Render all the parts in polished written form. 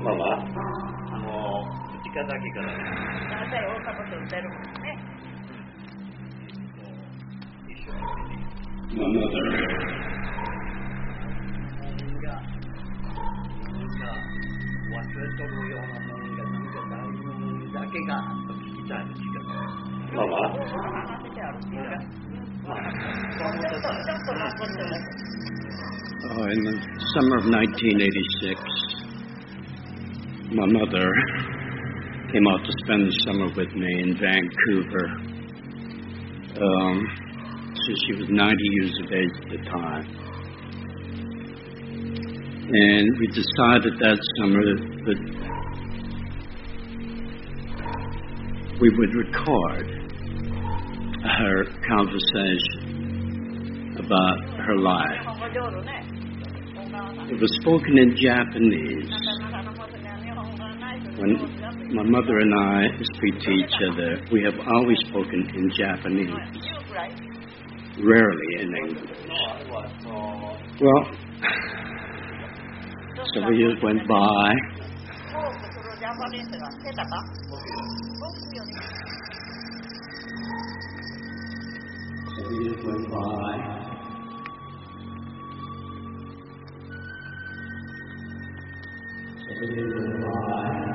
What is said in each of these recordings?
ママ、内方家から。 大体大阪と歌えるもんね。 My mother. 忘れとるようなもんがなんか大事だけが聞きたいの違う。ママ。 話してあるっていうか。 In the summer of 1986, my mother came out to spend the summer with me in Vancouver. She was 90 years of age at the time. And we decided that summer that we would record her conversation about her life. It was spoken in Japanese. When my mother and I speak to each other, we have always spoken in Japanese, rarely in English. Well, several years went by. Several years went by. Several years went by.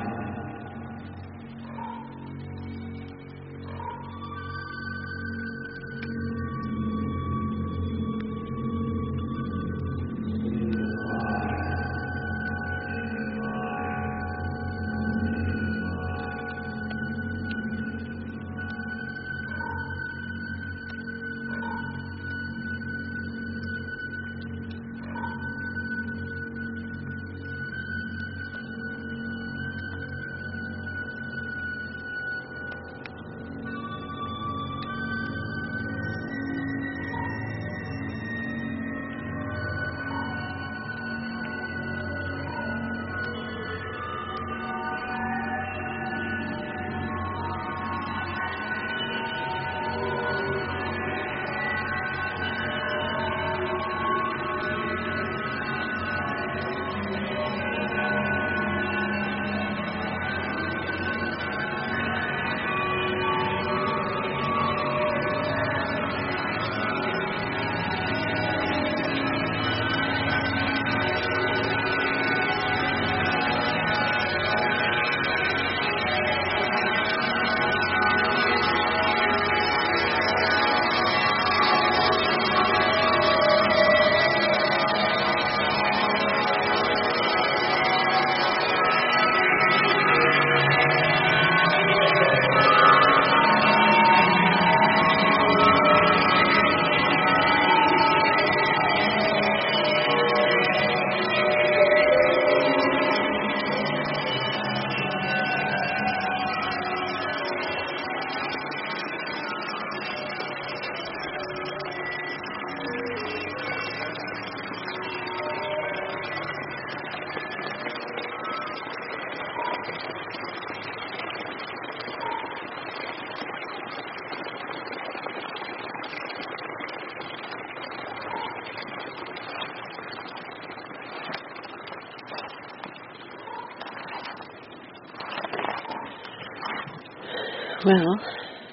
Well,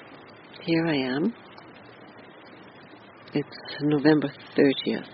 here I am. It's November 30th,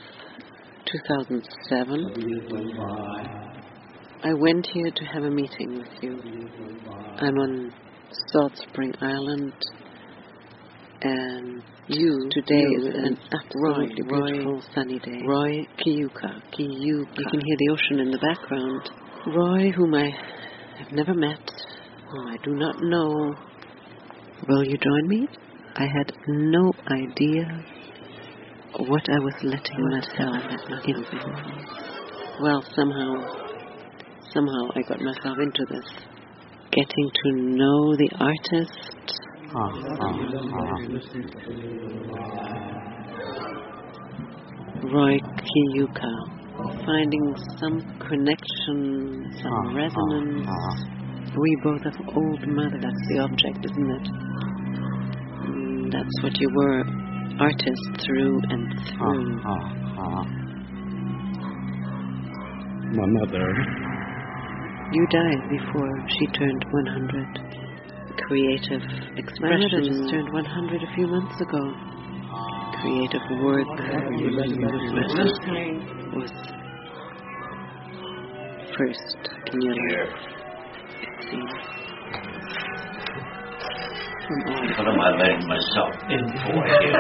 2007. I went here to have a meeting with you. I'm on Salt Spring Island, and today is an absolutely beautiful sunny day. Roy Kiyuka. You can hear the ocean in the background. Roy, whom I have never met, whom I do not know. Will you join me? I had no idea what I was letting myself into. Well, somehow I got myself into this. Getting to know the artist. Roy Kiyuka. Finding some connection, some resonance. We both have old mother. That's the object, isn't it? That's what you were, artist through and through. My mother You died before she turned 100. Creative expression. My mother just turned 100 a few months ago. Creative work was first in your life, it seems. What am I letting myself in for here?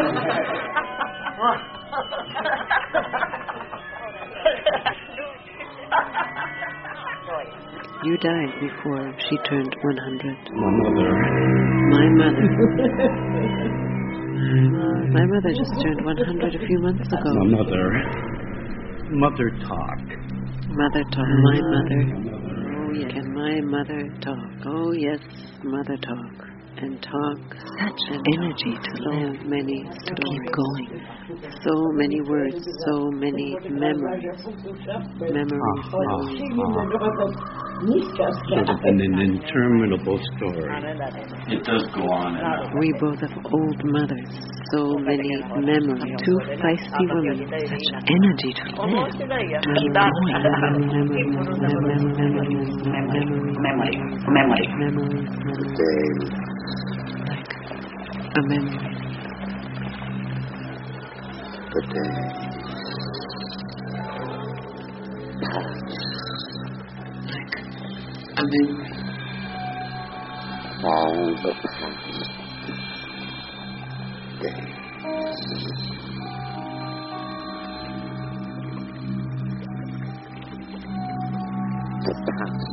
You died before she turned 100. My mother. My mother. My mother just turned 100 a few months ago. My mother. Mother talk. Mother talk. My mother. Oh, yes. Can my mother talk? Oh, yes, mother talk. And talk such energy to live, many to keep going. So many words, so many memories. Memories. Sort of an interminable story. It does go on and on. We both have old mothers, so many memories. Two feisty women, such energy to live. To keep going. Memories. A memory. The day like a memory. All the past day. The past.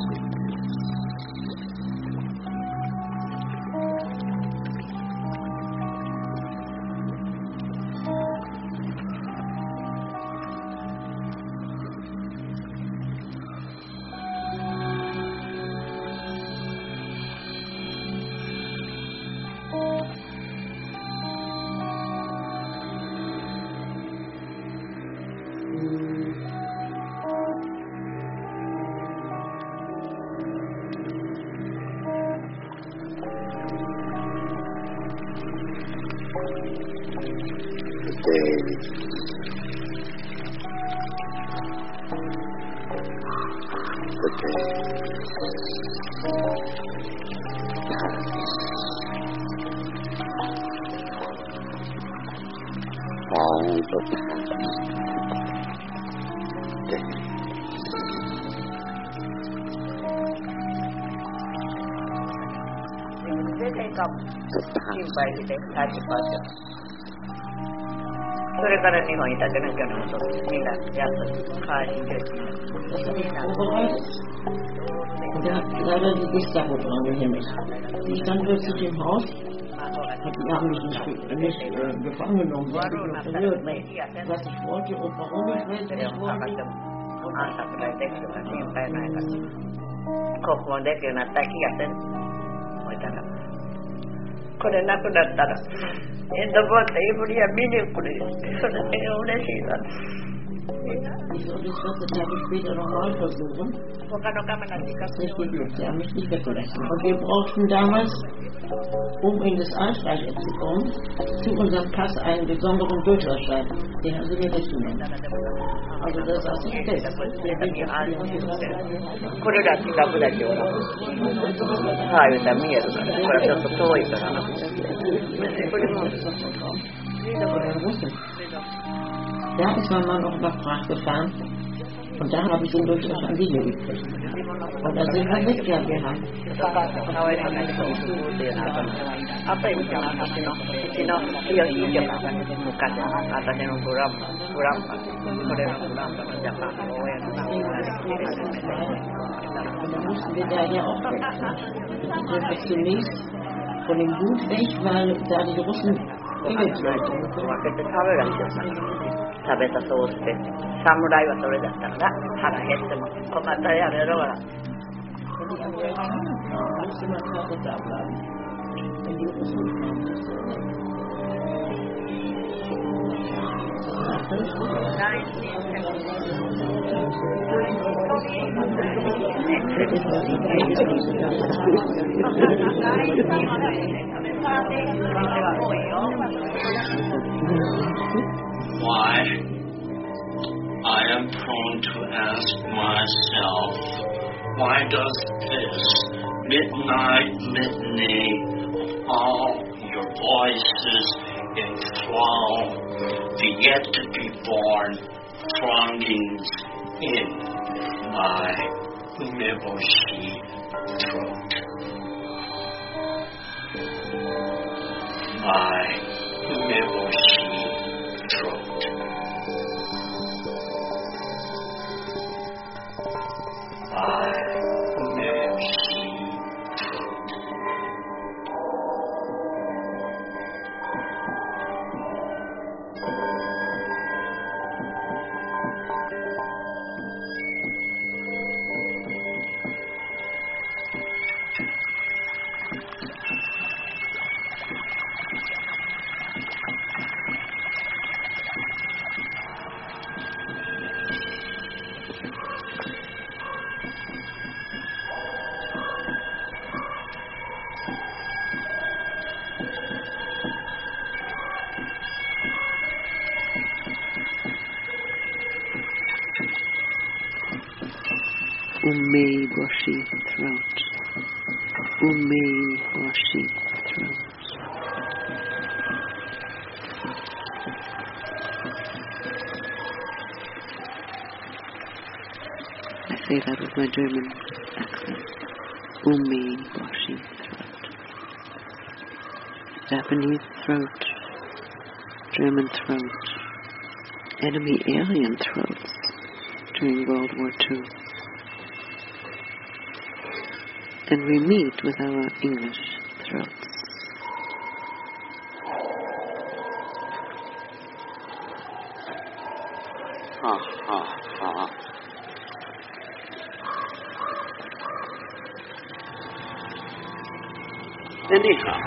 それから日本に立てなきゃなとみんなやっと帰りて Und er hat leider die Gestapo dran gehängt. Die stand plötzlich im Haus, die haben mich nicht gefangen genommen, die haben mich verhört. Was ich wollte und warum ich wollte, nicht wollte. あんたくらいできるから心配ないから国語できるようになったら気がせんほいたらこれなくなったらエンドボーってイブリア見に来るよそれが嬉しいな Ich soll das ganze Tage später nochmal versuchen. Das ist nicht geglückt, sie haben mich nicht weggelassen. Und wir brauchten damals, um in das Arschreich zu kommen, zu unserem Pass einen besonderen Durchlassschein. Den haben sie mir weggenommen. Also das ist auch nicht fest. これら近くだけははい、見えるからこれちょっと遠いからなこれも Da ist mein Mann auch nach Prag gefahren und da habe ich den Durchschnitt an Video gekriegt. Und da sind wir weggegangen. Und dann mussten wir da ja auch weg. Wir sind zunächst von dem Gut weg, weil da die Russen Image Leute 食べたそうして侍はそれだったから腹減っても困ったらやめろから Why, I am prone to ask myself Why does this midnight litany of all your voices enthrall the yet-to-be-born throngings in my umeboshi throat? My umeboshi throat. My umeboshi throat. Umeboshi throat. Umeboshi throat. I say that with my German accent. Umeboshi throat. Japanese throat. German throat. Enemy alien throats during World War II. And we meet with our English throats. Ha ha ha. Anyhow,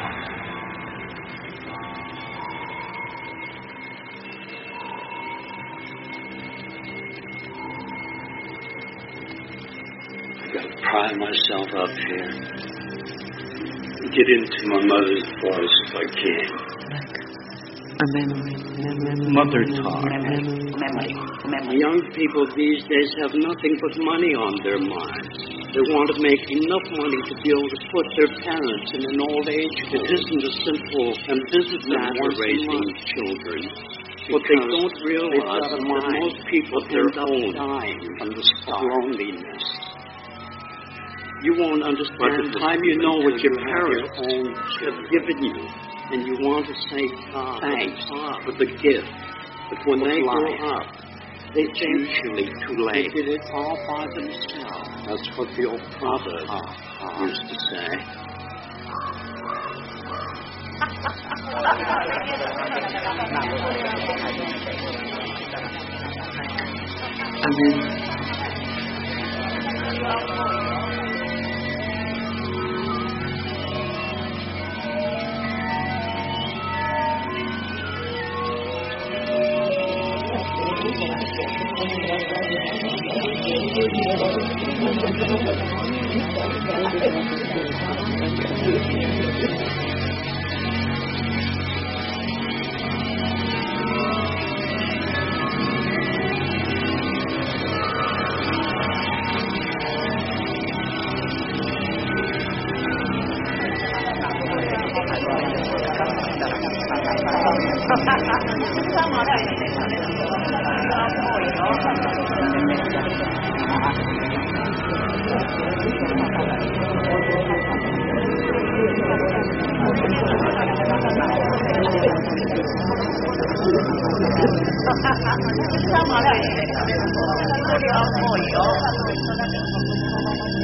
pry myself up here. Get into my mother's voice if I can. A memory. Mother talk. Young people these days have nothing but money on their minds. They want to make enough money to be able to put their parents in an old age. It isn't a simple and business matter raising children. What they don't realize is that most people end up dying from the loneliness. You won't understand by the time you know what your parents have given you, and you want to say thanks for the gift. But when they grow up, it's usually too late. They did it all by themselves. That's what the old proverb used to say. Amen. Sama lah.